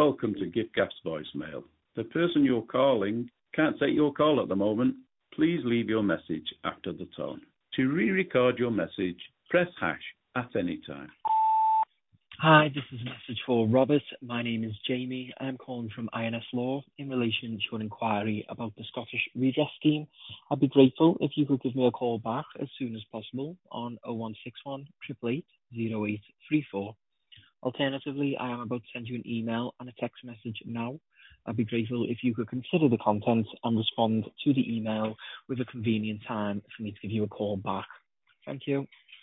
Welcome to Giftgaff's voicemail. The person you're calling can't take your call at the moment. Please leave your message after the tone. To re-record your message, press hash at any time. Hi, this is a message for Robert. My name is Jamie. I'm calling from INS Law in relation to an inquiry about the Scottish Redress Scheme. I'd be grateful if you could give me a call back as soon as possible on 0161 888 0834. Alternatively, I am about to send you an email and a text message now. I'd be grateful if you could consider the content and respond to the email with a convenient time for me to give you a call back. Thank you.